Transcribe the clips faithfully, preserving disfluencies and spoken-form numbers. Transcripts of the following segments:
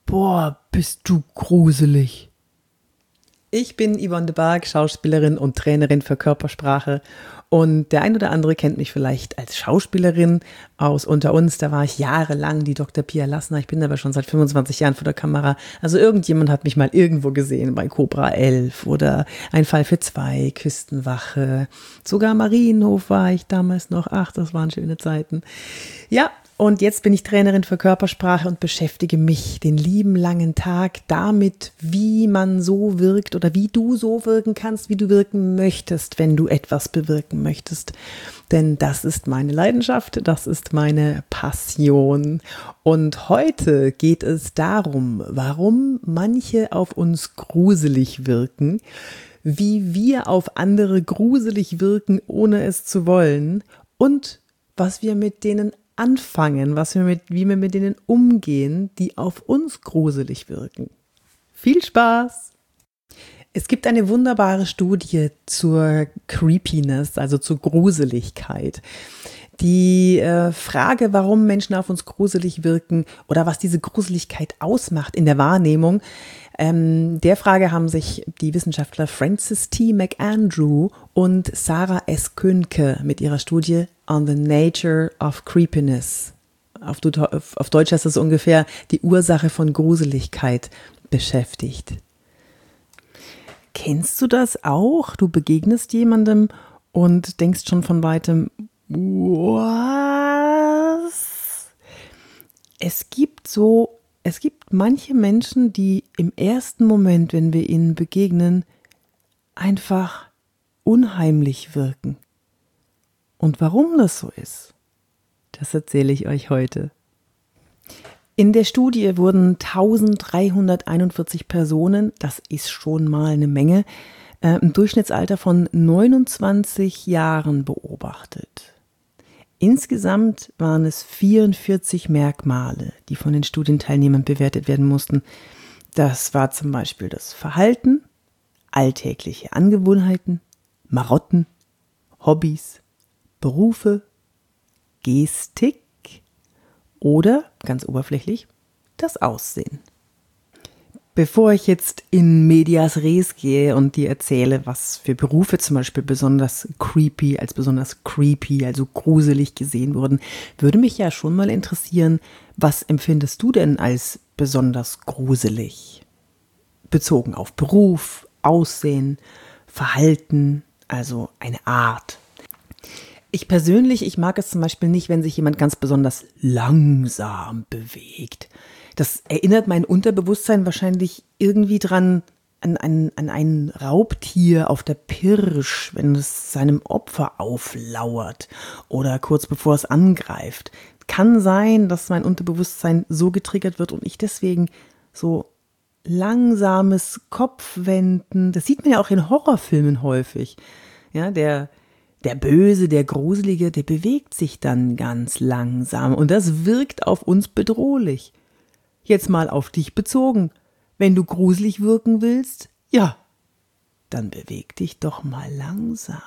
Boah, bist du gruselig. Ich bin Yvonne de Barg, Schauspielerin und Trainerin für Körpersprache. Und der ein oder andere kennt mich vielleicht als Schauspielerin aus Unter uns. Da war ich jahrelang die Doktor Pia Lassner. Ich bin aber schon seit fünfundzwanzig Jahren vor der Kamera. Also irgendjemand hat mich mal irgendwo gesehen bei Cobra elf oder Ein Fall für zwei, Küstenwache. Sogar Marienhof war ich damals noch. Ach, das waren schöne Zeiten. Ja, und jetzt bin ich Trainerin für Körpersprache und beschäftige mich den lieben langen Tag damit, wie man so wirkt oder wie du so wirken kannst, wie du wirken möchtest, wenn du etwas bewirken möchtest. Denn das ist meine Leidenschaft, das ist meine Passion. Und heute geht es darum, warum manche auf uns gruselig wirken, wie wir auf andere gruselig wirken, ohne es zu wollen und was wir mit denen anfangen, was wir mit, wie wir mit denen umgehen, die auf uns gruselig wirken. Viel Spaß! Es gibt eine wunderbare Studie zur Creepiness, also zur Gruseligkeit. Die äh, Frage, warum Menschen auf uns gruselig wirken oder was diese Gruseligkeit ausmacht in der Wahrnehmung, ähm, der Frage haben sich die Wissenschaftler Francis T. McAndrew und Sarah S. Könke mit ihrer Studie On the Nature of Creepiness, auf, auf Deutsch heißt das ungefähr die Ursache von Gruseligkeit, beschäftigt. Kennst du das auch? Du begegnest jemandem und denkst schon von weitem, was? Es gibt so, es gibt manche Menschen, die im ersten Moment, wenn wir ihnen begegnen, einfach unheimlich wirken. Und warum das so ist, das erzähle ich euch heute. In der Studie wurden eintausenddreihunderteinundvierzig Personen, das ist schon mal eine Menge, äh, im Durchschnittsalter von neunundzwanzig Jahren beobachtet. Insgesamt waren es vierundvierzig Merkmale, die von den Studienteilnehmern bewertet werden mussten. Das war zum Beispiel das Verhalten, alltägliche Angewohnheiten, Marotten, Hobbys, Berufe, Gestik oder, ganz oberflächlich, das Aussehen. Bevor ich jetzt in medias res gehe und dir erzähle, was für Berufe zum Beispiel besonders creepy, als besonders creepy, also gruselig gesehen wurden, würde mich ja schon mal interessieren, was empfindest du denn als besonders gruselig? Bezogen auf Beruf, Aussehen, Verhalten, also eine Art. Ich persönlich, ich mag es zum Beispiel nicht, wenn sich jemand ganz besonders langsam bewegt. Das erinnert mein Unterbewusstsein wahrscheinlich irgendwie dran an, an, an ein Raubtier auf der Pirsch, wenn es seinem Opfer auflauert oder kurz bevor es angreift. Kann sein, dass mein Unterbewusstsein so getriggert wird und ich deswegen so langsames Kopfwenden, das sieht man ja auch in Horrorfilmen häufig, ja, der Der Böse, der Gruselige, der bewegt sich dann ganz langsam und das wirkt auf uns bedrohlich. Jetzt mal auf dich bezogen. Wenn du gruselig wirken willst, ja, dann beweg dich doch mal langsam.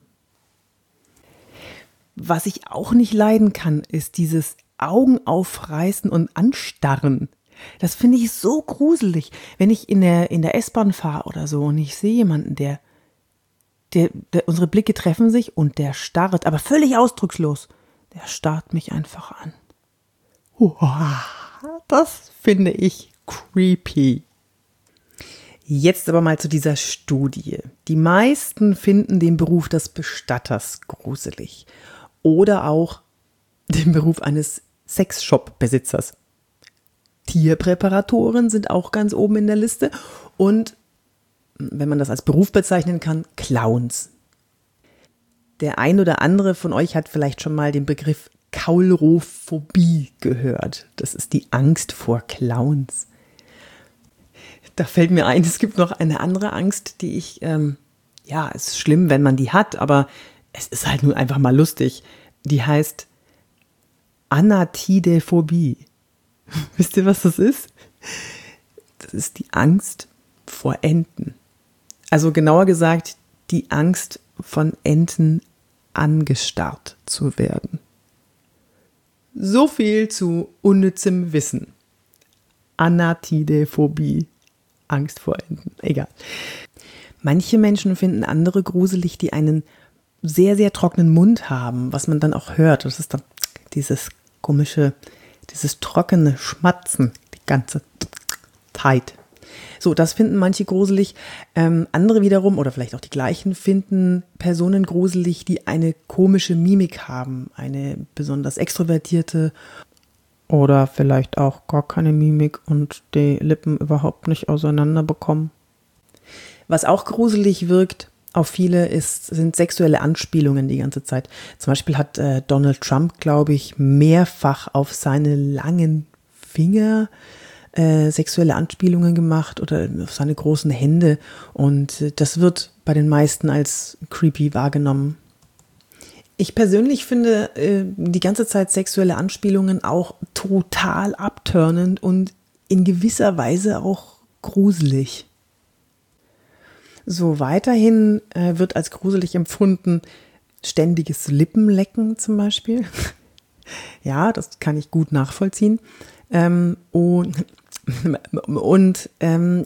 Was ich auch nicht leiden kann, ist dieses Augen aufreißen und anstarren. Das finde ich so gruselig, wenn ich in der, in der S-Bahn fahre oder so und ich sehe jemanden, der Der, der, unsere Blicke treffen sich und der starrt, aber völlig ausdruckslos. Der starrt mich einfach an. Uah, das finde ich creepy. Jetzt aber mal zu dieser Studie. Die meisten finden den Beruf des Bestatters gruselig. Oder auch den Beruf eines Sexshop-Besitzers. Tierpräparatoren sind auch ganz oben in der Liste und wenn man das als Beruf bezeichnen kann, Clowns. Der ein oder andere von euch hat vielleicht schon mal den Begriff Kaulrophobie gehört. Das ist die Angst vor Clowns. Da fällt mir ein, es gibt noch eine andere Angst, die ich, ähm, ja, es ist schlimm, wenn man die hat, aber es ist halt nur einfach mal lustig. Die heißt Anatidephobie. Wisst ihr, was das ist? Das ist die Angst vor Enten. Also genauer gesagt, die Angst, von Enten angestarrt zu werden. So viel zu unnützem Wissen. Anatidephobie. Angst vor Enten. Egal. Manche Menschen finden andere gruselig, die einen sehr, sehr trockenen Mund haben, was man dann auch hört. Das ist dann dieses komische, dieses trockene Schmatzen, die ganze Zeit. So, das finden manche gruselig. Ähm, andere wiederum, oder vielleicht auch die gleichen, finden Personen gruselig, die eine komische Mimik haben. Eine besonders extrovertierte oder vielleicht auch gar keine Mimik und die Lippen überhaupt nicht auseinander bekommen. Was auch gruselig wirkt auf viele ist, sind sexuelle Anspielungen die ganze Zeit. Zum Beispiel hat äh, Donald Trump, glaube ich, mehrfach auf seine langen Finger äh, sexuelle Anspielungen gemacht oder auf seine großen Hände. Und äh, das wird bei den meisten als creepy wahrgenommen. Ich persönlich finde äh, die ganze Zeit sexuelle Anspielungen auch total abturnend und in gewisser Weise auch gruselig. So, weiterhin äh, wird als gruselig empfunden ständiges Lippenlecken zum Beispiel. Ja, das kann ich gut nachvollziehen. Ähm, und und ähm,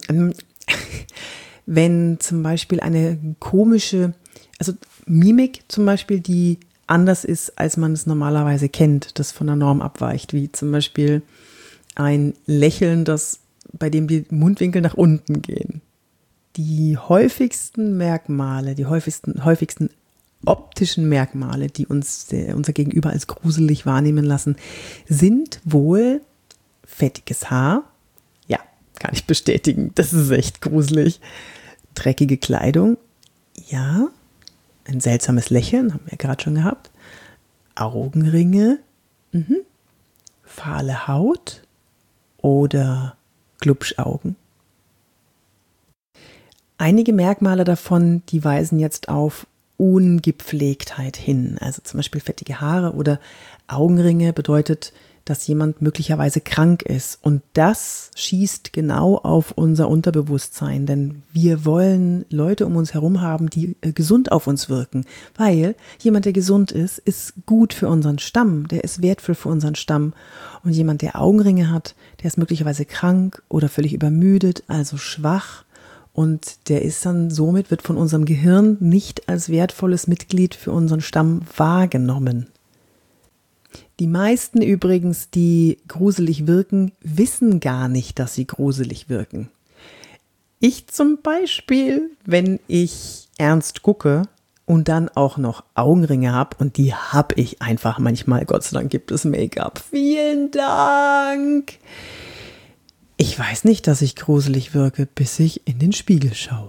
wenn zum Beispiel eine komische, also Mimik zum Beispiel, die anders ist, als man es normalerweise kennt, das von der Norm abweicht, wie zum Beispiel ein Lächeln, das, bei dem die Mundwinkel nach unten gehen. Die häufigsten Merkmale, die häufigsten, häufigsten optischen Merkmale, die uns der, unser Gegenüber als gruselig wahrnehmen lassen, sind wohl fettiges Haar. Ja, kann ich bestätigen, das ist echt gruselig. Dreckige Kleidung. Ja, ein seltsames Lächeln, haben wir gerade schon gehabt. Augenringe. Mhm. Fahle Haut oder Glubschaugen. Einige Merkmale davon, die weisen jetzt auf Ungepflegtheit hin. Also zum Beispiel fettige Haare oder Augenringe bedeutet, dass jemand möglicherweise krank ist. Und das schießt genau auf unser Unterbewusstsein, denn wir wollen Leute um uns herum haben, die äh, gesund auf uns wirken. Weil jemand, der gesund ist, ist gut für unseren Stamm, der ist wertvoll für unseren Stamm. Und jemand, der Augenringe hat, der ist möglicherweise krank oder völlig übermüdet, also schwach. Und der ist dann somit, wird von unserem Gehirn nicht als wertvolles Mitglied für unseren Stamm wahrgenommen. Die meisten übrigens, die gruselig wirken, wissen gar nicht, dass sie gruselig wirken. Ich zum Beispiel, wenn ich ernst gucke und dann auch noch Augenringe habe, und die habe ich einfach manchmal, Gott sei Dank gibt es Make-up. Vielen Dank! Ich weiß nicht, dass ich gruselig wirke, bis ich in den Spiegel schaue.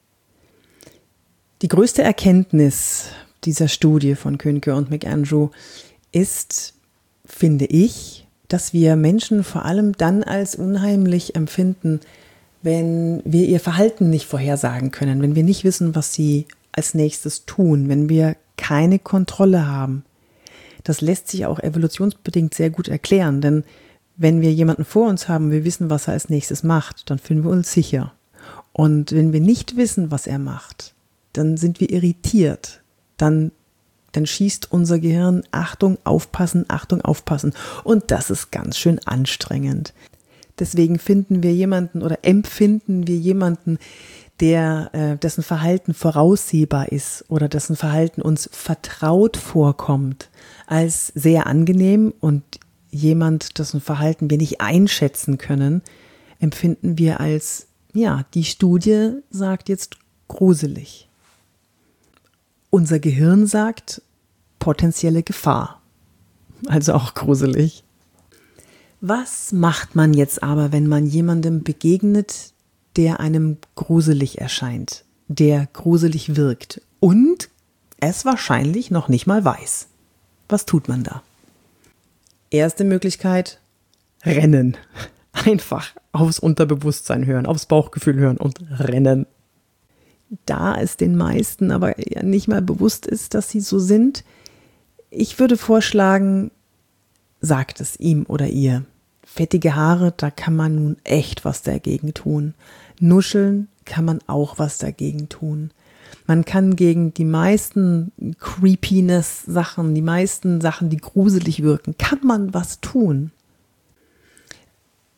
Die größte Erkenntnis dieser Studie von Kuhnke und McAndrew ist, finde ich, dass wir Menschen vor allem dann als unheimlich empfinden, wenn wir ihr Verhalten nicht vorhersagen können, wenn wir nicht wissen, was sie als nächstes tun, wenn wir keine Kontrolle haben. Das lässt sich auch evolutionsbedingt sehr gut erklären, denn wenn wir jemanden vor uns haben, wir wissen, was er als nächstes macht, dann fühlen wir uns sicher. Und wenn wir nicht wissen, was er macht, dann sind wir irritiert. Dann, dann schießt unser Gehirn, Achtung, aufpassen, Achtung, aufpassen. Und das ist ganz schön anstrengend. Deswegen finden wir jemanden oder empfinden wir jemanden, der, äh, dessen Verhalten voraussehbar ist oder dessen Verhalten uns vertraut vorkommt, als sehr angenehm, und jemand, dessen Verhalten wir nicht einschätzen können, empfinden wir als, ja, die Studie sagt jetzt gruselig. Unser Gehirn sagt potenzielle Gefahr, also auch gruselig. Was macht man jetzt aber, wenn man jemandem begegnet, der einem gruselig erscheint, der gruselig wirkt und es wahrscheinlich noch nicht mal weiß? Was tut man da? Erste Möglichkeit, rennen. Einfach aufs Unterbewusstsein hören, aufs Bauchgefühl hören und rennen. Da es den meisten aber ja nicht mal bewusst ist, dass sie so sind, ich würde vorschlagen, sagt es ihm oder ihr. Fettige Haare, da kann man nun echt was dagegen tun. Nuscheln kann man auch was dagegen tun. Man kann gegen die meisten Creepiness-Sachen, die meisten Sachen, die gruselig wirken, kann man was tun.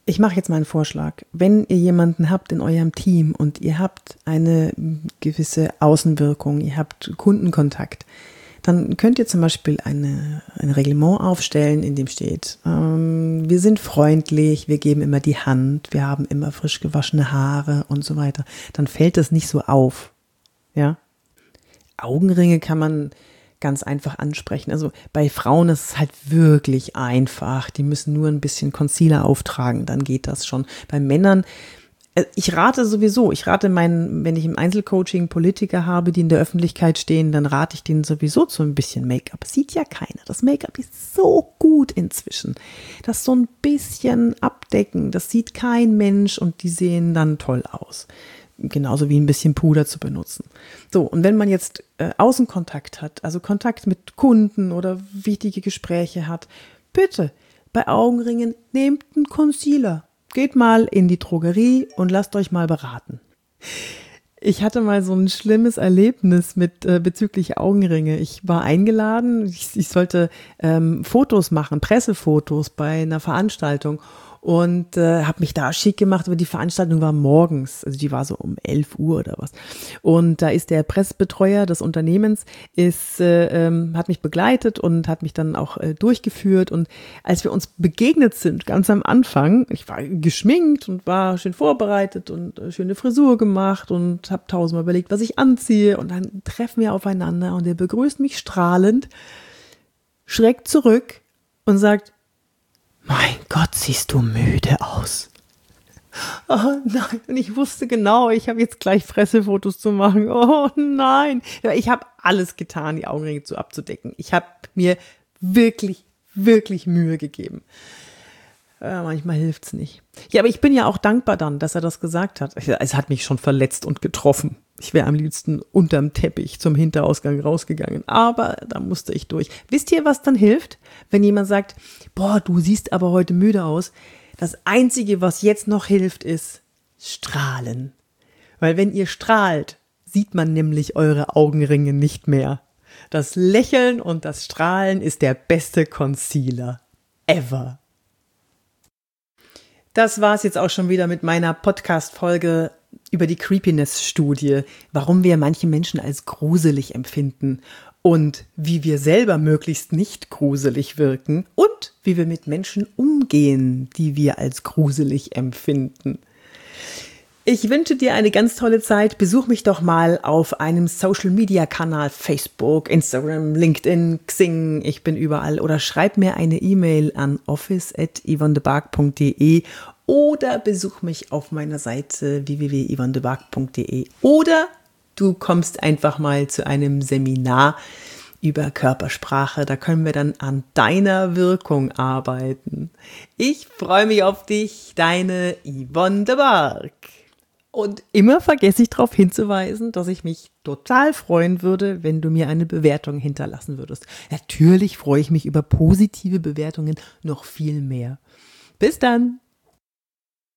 Ich mache jetzt mal einen Vorschlag. Wenn ihr jemanden habt in eurem Team und ihr habt eine gewisse Außenwirkung, ihr habt Kundenkontakt, dann könnt ihr zum Beispiel eine, ein Reglement aufstellen, in dem steht, ähm, wir sind freundlich, wir geben immer die Hand, wir haben immer frisch gewaschene Haare und so weiter. Dann fällt das nicht so auf. Ja? Augenringe kann man ganz einfach ansprechen. Also bei Frauen ist es halt wirklich einfach. Die müssen nur ein bisschen Concealer auftragen, dann geht das schon. Bei Männern, ich rate sowieso, ich rate meinen, wenn ich im Einzelcoaching Politiker habe, die in der Öffentlichkeit stehen, dann rate ich denen sowieso zu ein bisschen Make-up. Sieht ja keiner. Das Make-up ist so gut inzwischen. Das so ein bisschen abdecken, das sieht kein Mensch und die sehen dann toll aus. Genauso wie ein bisschen Puder zu benutzen. So, und wenn man jetzt äh, Außenkontakt hat, also Kontakt mit Kunden oder wichtige Gespräche hat, bitte bei Augenringen nehmt einen Concealer. Geht mal in die Drogerie und lasst euch mal beraten. Ich hatte mal so ein schlimmes Erlebnis mit äh, bezüglich Augenringe. Ich war eingeladen, ich, ich sollte ähm, Fotos machen, Pressefotos bei einer Veranstaltung und äh, habe mich da schick gemacht, aber die Veranstaltung war morgens, also die war so um elf Uhr oder was. Und da ist der Pressebetreuer des Unternehmens, ist, äh, ähm, hat mich begleitet und hat mich dann auch äh, durchgeführt. Und als wir uns begegnet sind, ganz am Anfang, ich war geschminkt und war schön vorbereitet und äh, schöne Frisur gemacht und habe tausendmal überlegt, was ich anziehe. Und dann treffen wir aufeinander und er begrüßt mich strahlend, schreckt zurück und sagt, mein Gott, siehst du müde aus. Oh nein, und ich wusste genau, ich habe jetzt gleich Pressefotos zu machen. Oh nein, ich habe alles getan, die Augenringe zu abzudecken. Ich habe mir wirklich, wirklich Mühe gegeben. Ja, manchmal hilft's nicht. Ja, aber ich bin ja auch dankbar dann, dass er das gesagt hat. Es hat mich schon verletzt und getroffen. Ich wäre am liebsten unterm Teppich zum Hinterausgang rausgegangen. Aber da musste ich durch. Wisst ihr, was dann hilft? Wenn jemand sagt, boah, du siehst aber heute müde aus. Das Einzige, was jetzt noch hilft, ist strahlen. Weil wenn ihr strahlt, sieht man nämlich eure Augenringe nicht mehr. Das Lächeln und das Strahlen ist der beste Concealer ever. Das war's jetzt auch schon wieder mit meiner Podcast-Folge über die Creepiness-Studie, warum wir manche Menschen als gruselig empfinden und wie wir selber möglichst nicht gruselig wirken und wie wir mit Menschen umgehen, die wir als gruselig empfinden. Ich wünsche dir eine ganz tolle Zeit. Besuch mich doch mal auf einem Social-Media-Kanal, Facebook, Instagram, LinkedIn, Xing, ich bin überall. Oder schreib mir eine E-Mail an office at yvonne de barg punkt de oder besuch mich auf meiner Seite w w w punkt yvonne de barg punkt de oder du kommst einfach mal zu einem Seminar über Körpersprache. Da können wir dann an deiner Wirkung arbeiten. Ich freue mich auf dich, deine Yvonne de Barg. Und immer vergesse ich darauf hinzuweisen, dass ich mich total freuen würde, wenn du mir eine Bewertung hinterlassen würdest. Natürlich freue ich mich über positive Bewertungen noch viel mehr. Bis dann!